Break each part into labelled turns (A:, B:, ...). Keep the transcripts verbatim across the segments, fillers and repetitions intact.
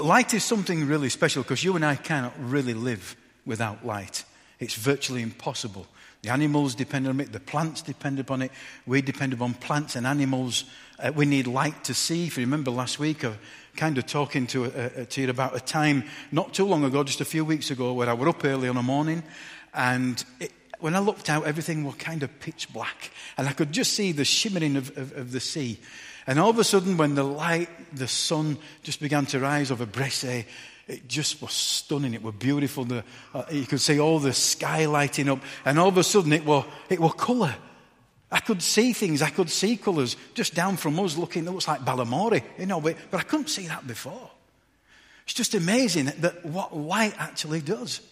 A: light is something really special because you and I cannot really live without light. It's virtually impossible. The animals depend on it. The plants depend upon it. We depend upon plants and animals. Uh, we need light to see. If you remember last week, I was kind of talking to, uh, to you about a time not too long ago, just a few weeks ago, where I was up early on a morning. And it, when I looked out, everything was kind of pitch black. And I could just see the shimmering of, of, of the sea. And all of a sudden, when the light, the sun just began to rise over Bressay, it just was stunning. It was beautiful. The, uh, you could see all the sky lighting up. And all of a sudden, it was, it was colour. I could see things. I could see colours just down from us looking. It looks like Balamory, you know, but, but I couldn't see that before. It's just amazing that what light actually does.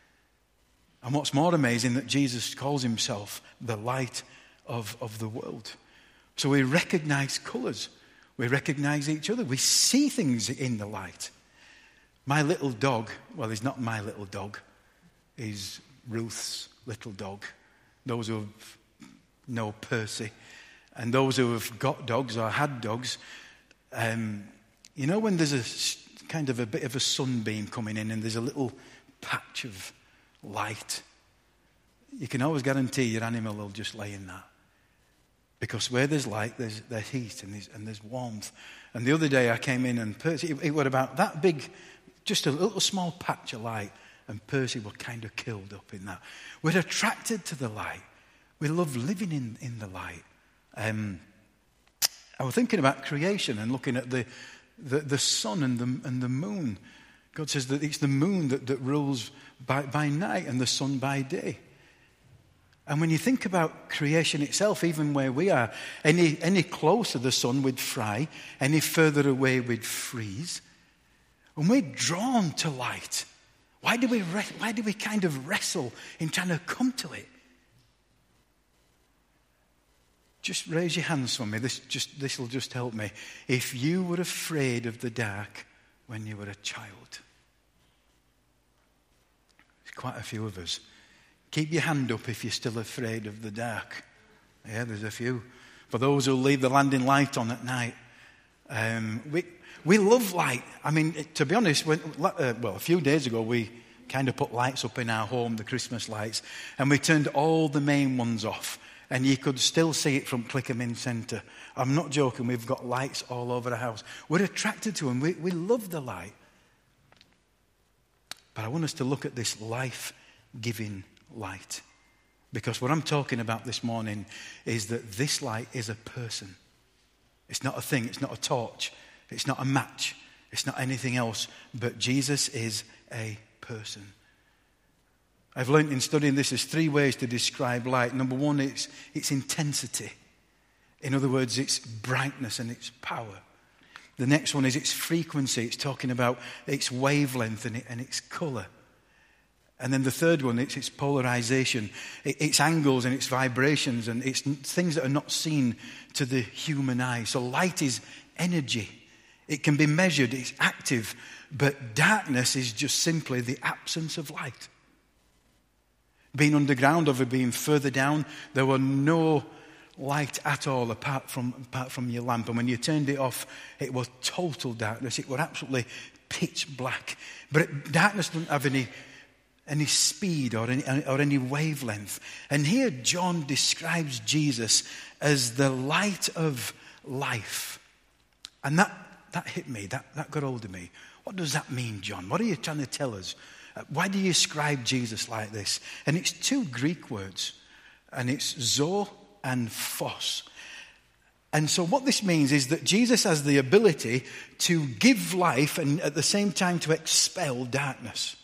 A: And what's more amazing, that Jesus calls himself the light of, of the world. So we recognise colours. We recognise each other. We see things in the light. My little dog, well, he's not my little dog. He's Ruth's little dog. Those who know Percy and those who have got dogs or had dogs, um, you know when there's a kind of a bit of a sunbeam coming in and there's a little patch of light, you can always guarantee your animal will just lay in that. Because where there's light, there's, there's heat and there's, and there's warmth. And the other day I came in and Percy, it, it was about that big, just a little small patch of light, and Percy was kind of killed up in that. We're attracted to the light. We love living in, in the light. Um, I was thinking about creation and looking at the, the, the sun and the, and the moon. God says that it's the moon that, that rules by, by night and the sun by day. And when you think about creation itself, even where we are, any, any closer the sun we'd fry, any further away we'd freeze. And we're drawn to light. Why do we re- why do we kind of wrestle in trying to come to it? Just raise your hands for me. This just this will just help me. If you were afraid of the dark when you were a child. There's quite a few of us. Keep your hand up if you're still afraid of the dark. Yeah, there's a few. For those who leave the landing light on at night. Um, we we love light. I mean, to be honest, when, uh, well, a few days ago we kind of put lights up in our home, the Christmas lights, and we turned all the main ones off. And you could still see it from Clickerman Centre. I'm not joking, we've got lights all over the house. We're attracted to them. We, we love the light. But I want us to look at this life-giving light. Because what I'm talking about this morning is that this light is a person. It's not a thing, it's not a torch, it's not a match, it's not anything else, but Jesus is a person. I've learned in studying this there's three ways to describe light. Number one, it's its intensity. In other words, its brightness and its power. The next one is its frequency. It's talking about its wavelength and, it, and its colour. And then the third one, it's its polarization, its angles and its vibrations, and it's things that are not seen to the human eye. So light is energy. It can be measured, it's active, but darkness is just simply the absence of light. Being underground or being further down, there were no light at all apart from, apart from your lamp. And when you turned it off, it was total darkness. It was absolutely pitch black. But it, darkness doesn't have any... any speed or any, or any wavelength. And here John describes Jesus as the light of life. And that, that hit me, that, that got hold of me. What does that mean, John? What are you trying to tell us? Why do you describe Jesus like this? And it's two Greek words, and it's zo and phos. And so what this means is that Jesus has the ability to give life and at the same time to expel darkness.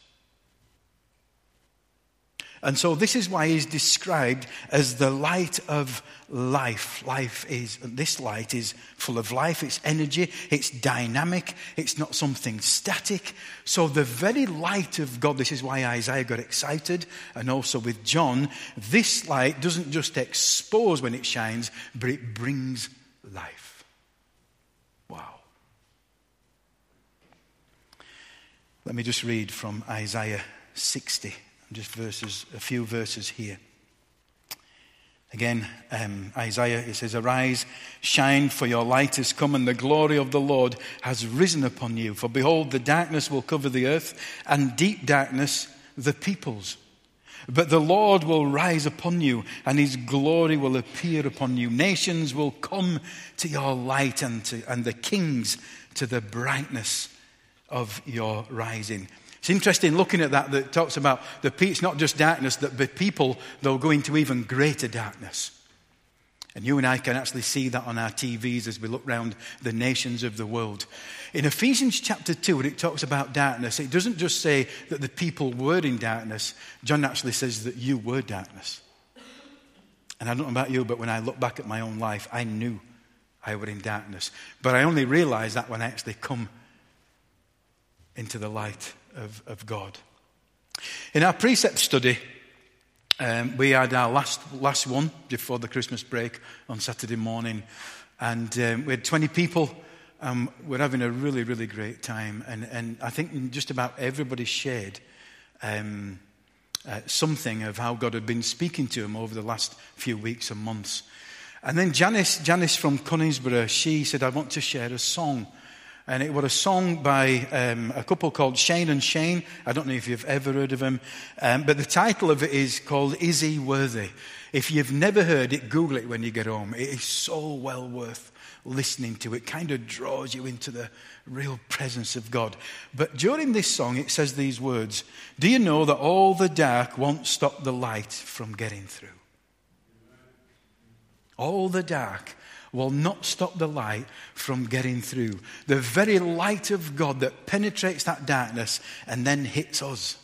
A: And so this is why he's described as the light of life. Life is, this light is full of life, it's energy, it's dynamic, it's not something static. So the very light of God, this is why Isaiah got excited, and also with John, this light doesn't just expose when it shines, but it brings life. Wow. Let me just read from Isaiah sixty. Just verses, a few verses here. Again, um, Isaiah, it says, "Arise, shine, for your light has come, and the glory of the Lord has risen upon you. For behold, the darkness will cover the earth, and deep darkness the peoples. But the Lord will rise upon you, and his glory will appear upon you. Nations will come to your light, and, to, and the kings to the brightness of your rising." It's interesting looking at that, that it talks about the it's not just darkness, that the people, they'll go into even greater darkness. And you and I can actually see that on our T Vs as we look around the nations of the world. In Ephesians chapter two, when it talks about darkness, it doesn't just say that the people were in darkness. John actually says that you were darkness. And I don't know about you, but when I look back at my own life, I knew I were in darkness. But I only realized that when I actually come into the light of, of God. In our precept study, um, we had our last last one before the Christmas break on Saturday morning, and um, we had twenty people. Um, we're having a really, really great time, and, and I think just about everybody shared um, uh, something of how God had been speaking to them over the last few weeks and months. And then Janice, Janice from Coningsborough, she said, "I want to share a song." And it was a song by um, a couple called Shane and Shane. I don't know if you've ever heard of them. Um, but the title of it is called "Is He Worthy?" If you've never heard it, Google it when you get home. It is so well worth listening to. It kind of draws you into the real presence of God. But during this song, it says these words: "Do you know that all the dark won't stop the light from getting through?" All the dark will not stop the light from getting through. The very light of God that penetrates that darkness and then hits us.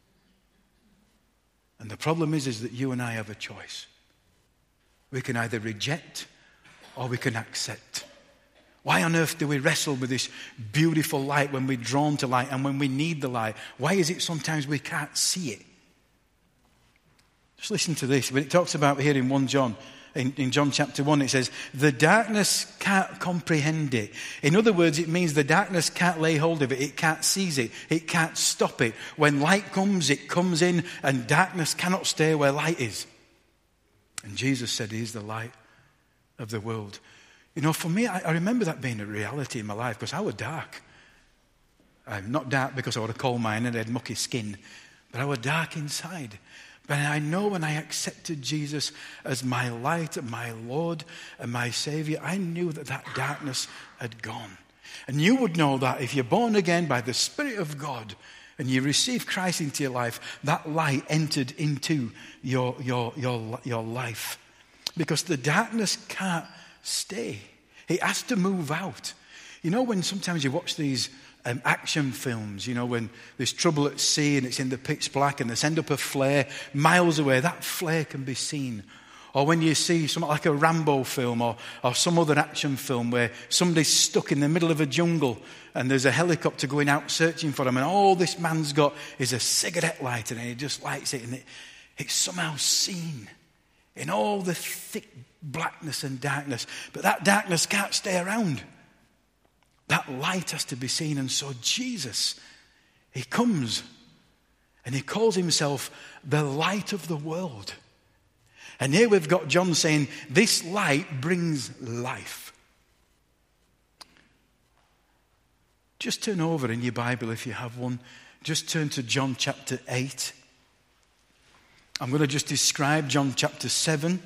A: And the problem is, is that you and I have a choice. We can either reject or we can accept. Why on earth do we wrestle with this beautiful light when we're drawn to light and when we need the light? Why is it sometimes we can't see it? Just listen to this. When it talks about here in First John, In, in John chapter one, it says, the darkness can't comprehend it. In other words, it means the darkness can't lay hold of it. It can't seize it. It can't stop it. When light comes, it comes in, and darkness cannot stay where light is. And Jesus said, he is the light of the world. You know, for me, I, I remember that being a reality in my life, because I was dark. I'm not dark because I was a coal miner and I had mucky skin, but I was dark inside. But I know when I accepted Jesus as my light and my Lord and my Savior, I knew that that darkness had gone. And you would know that if you're born again by the Spirit of God and you receive Christ into your life, that light entered into your, your, your, your life. Because the darkness can't stay. It has to move out. You know, when sometimes you watch these Um, action films, you know, when there's trouble at sea and it's in the pitch black and they send up a flare miles away, that flare can be seen. Or when you see something like a Rambo film or, or some other action film where somebody's stuck in the middle of a jungle and there's a helicopter going out searching for them, and all this man's got is a cigarette lighter and he just lights it, and it, it's somehow seen in all the thick blackness and darkness. But that darkness can't stay around. That light has to be seen. And so Jesus, he comes and he calls himself the light of the world. And here we've got John saying, this light brings life. Just turn over in your Bible if you have one. Just turn to John chapter eight. I'm going to just describe John chapter seven.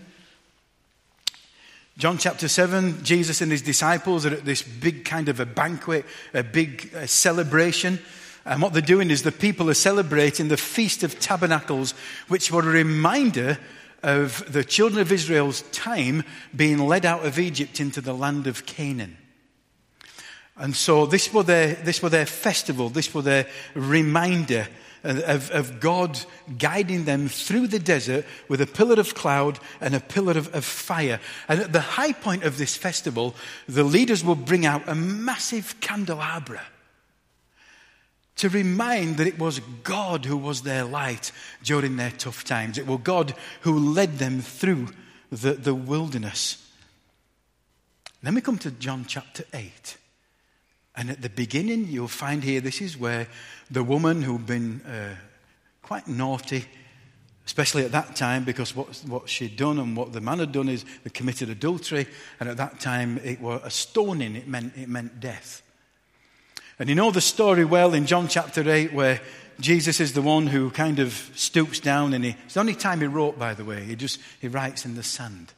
A: John chapter seven, Jesus and his disciples are at this big kind of a banquet, a big uh, celebration. And what they're doing is the people are celebrating the Feast of Tabernacles, which were a reminder of the children of Israel's time being led out of Egypt into the land of Canaan. And so this was their, this was their festival, this was their reminder Of, of God guiding them through the desert with a pillar of cloud and a pillar of, of fire. And at the high point of this festival, the leaders will bring out a massive candelabra to remind that it was God who was their light during their tough times. It was God who led them through the, the wilderness. Then we come to John chapter eight. And at the beginning, you'll find here, this is where the woman who'd been uh, quite naughty Especially at that time, because what, what she'd done and what the man had done is they committed adultery, and at that time it was a stoning. It meant it meant death. And you know the story well in John chapter eight, where Jesus is the one who kind of stoops down, and he, it's the only time he wrote, by the way. He just he writes in the sand.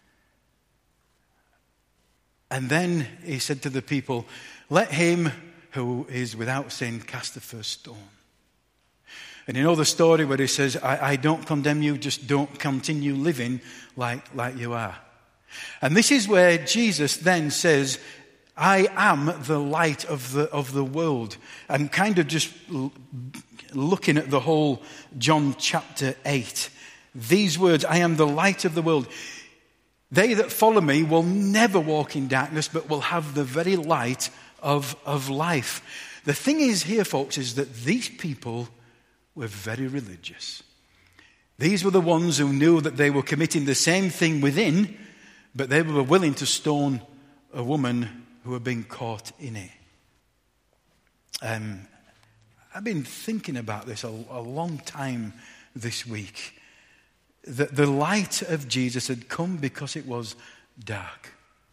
A: And then he said to the people, "Let him who is without sin cast the first stone." And you know the story where he says, I, I don't condemn you, just don't continue living like, like you are. And this is where Jesus then says, I am the light of the, of the world. I'm kind of just l- looking at the whole John chapter eight. These words, I am the light of the world. They that follow me will never walk in darkness, but will have the very light of, of life. The thing is here, folks, is that these people were very religious. These were the ones who knew that they were committing the same thing within, but they were willing to stone a woman who had been caught in it. Um, I've been thinking about this a, a long time this week. That the light of Jesus had come because it was dark.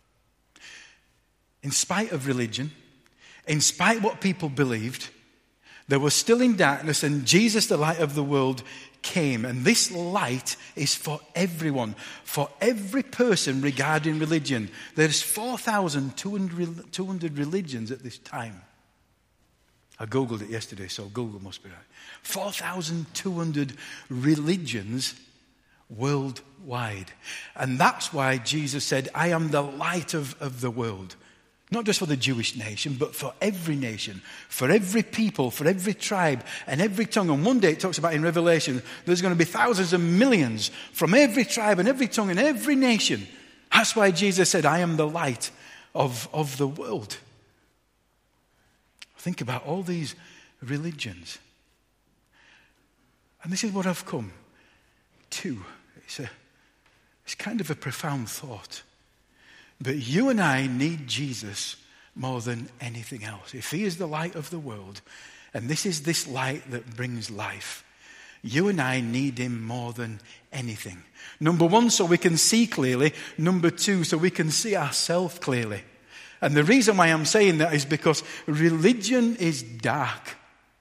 A: In spite of religion, in spite of what people believed, they were still in darkness, and Jesus, the light of the world, came. And this light is for everyone, for every person regarding religion. There's four thousand two hundred religions at this time. I Googled it yesterday, so Google must be right. four thousand two hundred religions worldwide. And that's why Jesus said, I am the light of, of the world. Not just for the Jewish nation, but for every nation, for every people, for every tribe and every tongue. And one day it talks about in Revelation, there's going to be thousands and millions from every tribe and every tongue and every nation. That's why Jesus said, I am the light of, of the world. Think about all these religions. And this is what I've come to. It's, a, it's kind of a profound thought. But you and I need Jesus more than anything else. If he is the light of the world, and this is this light that brings life, you and I need him more than anything. Number one, so we can see clearly. Number two, so we can see ourselves clearly. And the reason why I'm saying that is because religion is dark.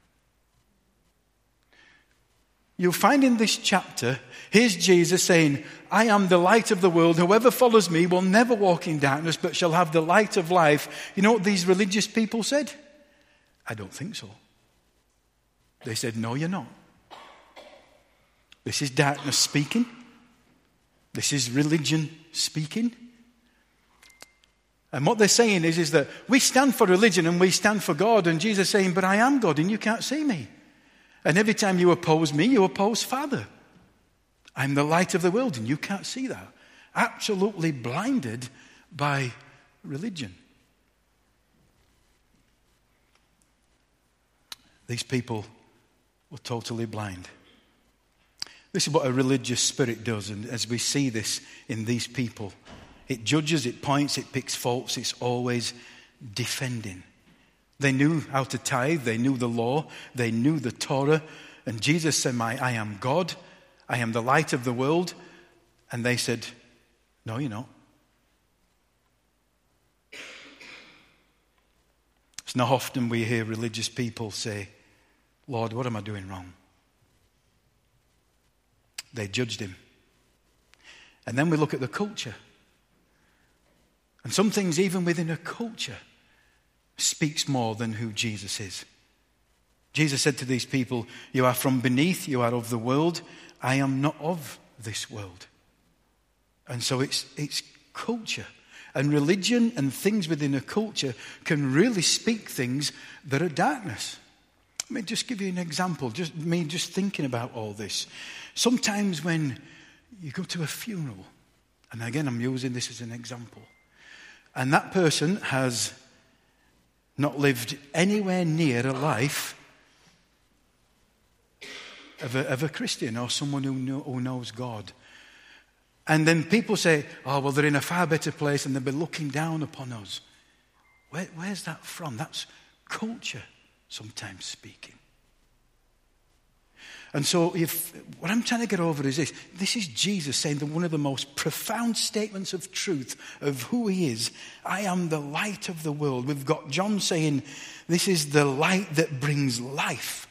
A: You'll find in this chapter, here's Jesus saying, I am the light of the world. Whoever follows me will never walk in darkness, but shall have the light of life. You know what these religious people said? I don't think so. They said, no, you're not. This is darkness speaking. This is religion speaking. And what they're saying is, is that we stand for religion and we stand for God. And Jesus is saying, but I am God and you can't see me. And every time you oppose me, you oppose Father. I'm the light of the world and you can't see that. Absolutely blinded by religion. These people were totally blind. This is what a religious spirit does. And as we see this in these people, it judges, it points, it picks faults. It's always defending. They knew how to tithe. They knew the law. They knew the Torah. And Jesus said, I am God. I am the light of the world. And they said, no, you're not. It's not often we hear religious people say, Lord, what am I doing wrong? They judged him. And then we look at the culture. And some things even within a culture speaks more than who Jesus is. Jesus said to these people, you are from beneath, you are of the world. I am not of this world. And so it's it's culture. And religion and things within a culture can really speak things that are darkness. Let me just give you an example. Just me just thinking about all this. Sometimes when you go to a funeral, and again I'm using this as an example, and that person has not lived anywhere near a life of a, of a Christian or someone who, know, who knows God. And then people say, oh, well, they're in a far better place and they'll be looking down upon us. Where, where's that from? That's culture sometimes speaking. And so if what I'm trying to get over is this. This is Jesus saying that one of the most profound statements of truth of who he is. I am the light of the world. We've got John saying this is the light that brings life.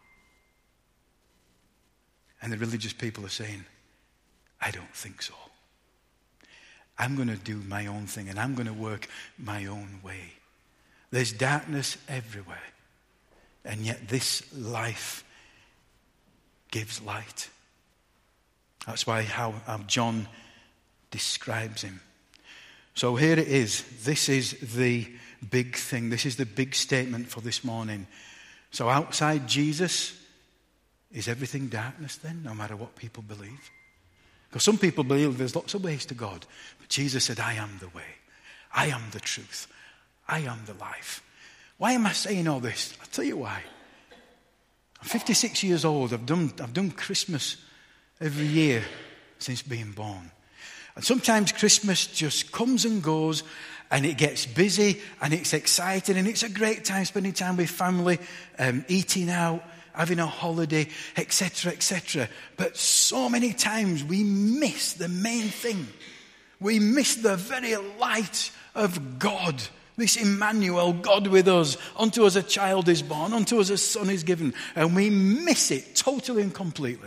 A: And the religious people are saying, I don't think so. I'm going to do my own thing and I'm going to work my own way. There's darkness everywhere. And yet this life gives light. That's why how, how John describes him. So here it is. This is the big thing. This is the big statement for this morning. So outside Jesus, is everything darkness then, no matter what people believe? Because some people believe there's lots of ways to God. But Jesus said, I am the way. I am the truth. I am the life. Why am I saying all this? I'll tell you why. I'm fifty-six years old. I've done, I've done Christmas every year since being born. And sometimes Christmas just comes and goes and it gets busy and it's exciting and it's a great time spending time with family, um, eating out, having a holiday, et cetera, et cetera. But so many times we miss the main thing. We miss the very light of God. This Emmanuel, God with us. Unto us a child is born. Unto us a son is given. And we miss it totally and completely.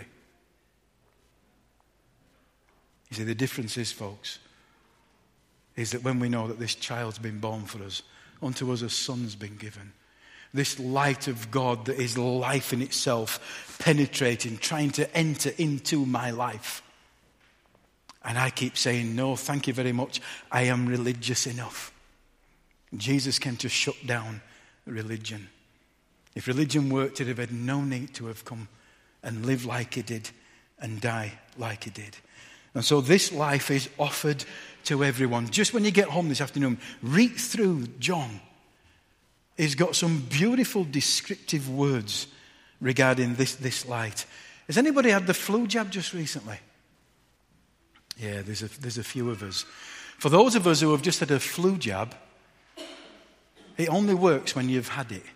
A: You see, the difference is, folks, is that when we know that this child's been born for us, unto us a son's been given. This light of God that is life in itself, penetrating, trying to enter into my life. And I keep saying, no, thank you very much. I am religious enough. Jesus came to shut down religion. If religion worked, it would have had no need to have come and live like he did and die like he did. And so this life is offered to everyone. Just when you get home this afternoon, read through John. He's got some beautiful descriptive words regarding this, this light. Has anybody had the flu jab just recently? Yeah, there's a, there's a few of us. For those of us who have just had a flu jab, it only works when you've had it.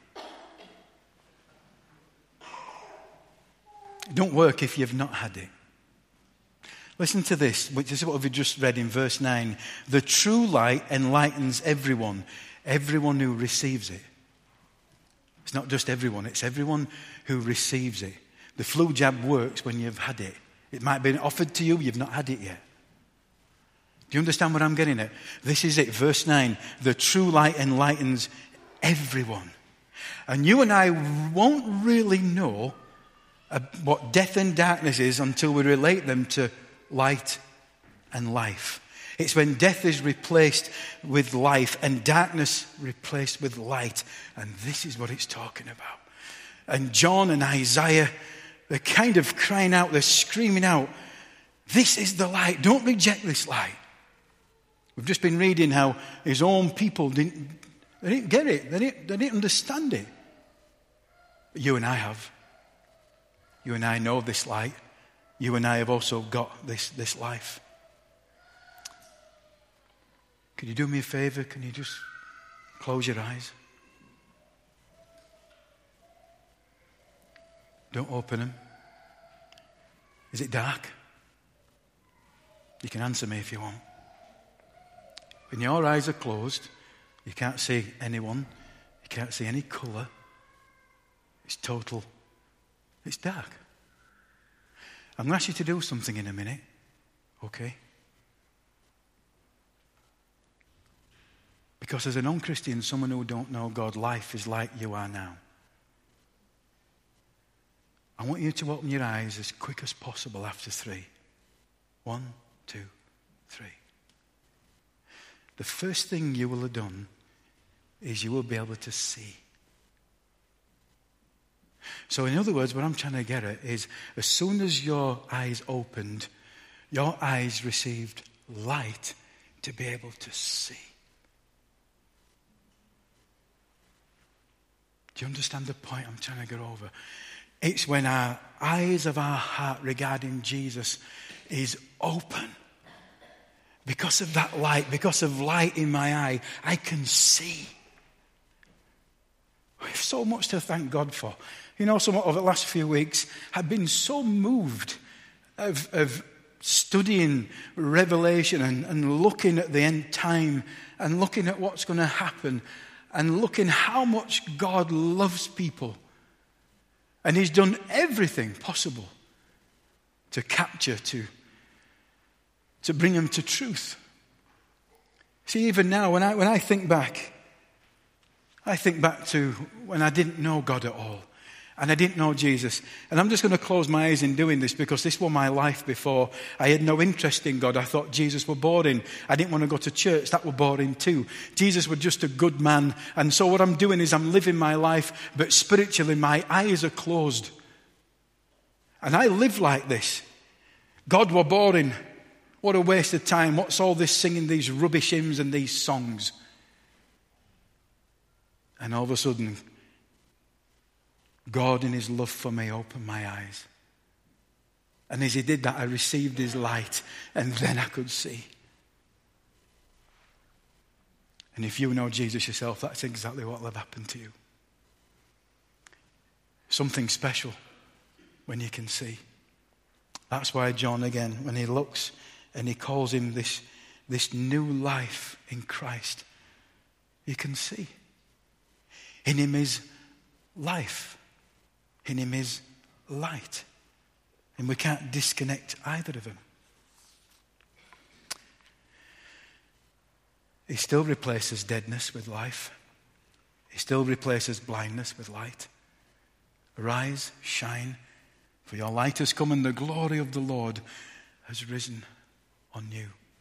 A: It don't work if you've not had it. Listen to this, which is what we've just read in verse nine. The true light enlightens everyone, everyone who receives it. It's not just everyone, it's everyone who receives it. The flu jab works when you've had it. It might be offered to you, you've not had it yet. Do you understand what I'm getting at? This is it, verse nine. The true light enlightens everyone. And you and I won't really know what death and darkness is until we relate them to light and life. It's when death is replaced with life and darkness replaced with light. And this is what it's talking about. And John and Isaiah, they're kind of crying out, they're screaming out, this is the light. Don't reject this light. We've just been reading how his own people didn't, they didn't get it. They didn't, they didn't understand it. But you and I have. You and I know this light. You and I have also got this, this life. Can you do me a favor? Can you just close your eyes? Don't open them. Is it dark? You can answer me if you want. When your eyes are closed, you can't see anyone, you can't see any colour. It's total, it's dark. I'm going to ask you to do something in a minute, okay? Because as a non-Christian, someone who don't know God, life is like you are now. I want you to open your eyes as quick as possible after three. One, two, three. The first thing you will have done is you will be able to see. So in other words, what I'm trying to get at is as soon as your eyes opened, your eyes received light to be able to see. Do you understand the point I'm trying to get over? It's when our eyes of our heart regarding Jesus is open. Because of that light, because of light in my eye, I can see. We have so much to thank God for. You know, some over the last few weeks, I've been so moved of, of studying Revelation and, and looking at the end time and looking at what's going to happen and looking how much God loves people. And he's done everything possible to capture, to, to bring them to truth. See, even now, when I, when I think back, I think back to when I didn't know God at all. And I didn't know Jesus. And I'm just going to close my eyes in doing this because this was my life before. I had no interest in God. I thought Jesus was boring. I didn't want to go to church. That was boring too. Jesus was just a good man. And so what I'm doing is I'm living my life, but spiritually my eyes are closed. And I live like this. God was boring. What a waste of time. What's all this singing these rubbish hymns and these songs? And all of a sudden, God in his love for me opened my eyes. And as he did that, I received his light. And then I could see. And if you know Jesus yourself, that's exactly what will have happened to you. Something special when you can see. That's why John, again, when he looks and he calls him this, this new life in Christ, you can see. In him is life. In him is light. And we can't disconnect either of them. He still replaces deadness with life. He still replaces blindness with light. Arise, shine, for your light has come and the glory of the Lord has risen on you.